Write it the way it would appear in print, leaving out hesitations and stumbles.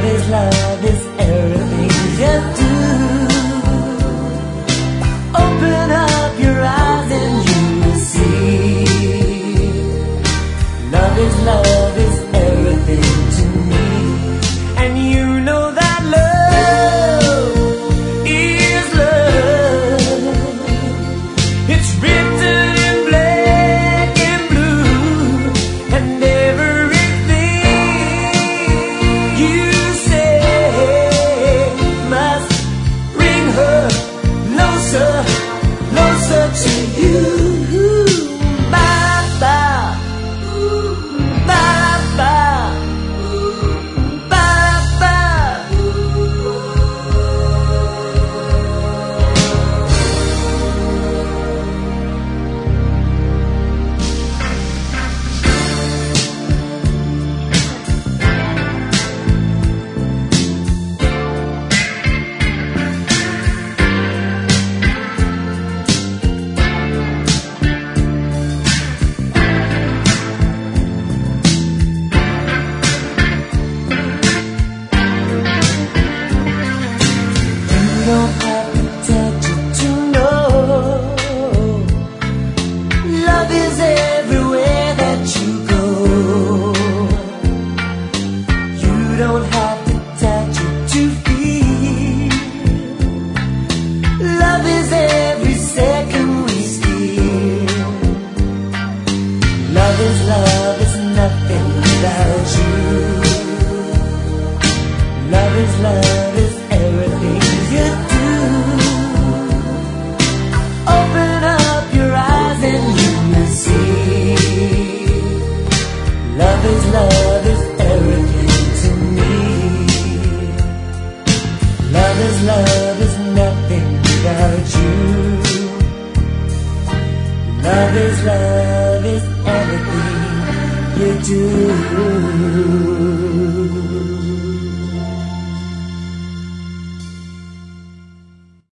love is everything you do. Open up your eyes and you will see. Love is everything to me. And you know that love is love. It's written in black and blue, and everything you say must bring her closer, closer to you. You don't have to touch it to know. Love is everywhere that you go. You don't have to touch it to feel. Love is every second we steal. Love is nothing without you. Love is everything you do. Open up your eyes and you will see. Love is everything to me. Love is nothing without you. Love is everything you do.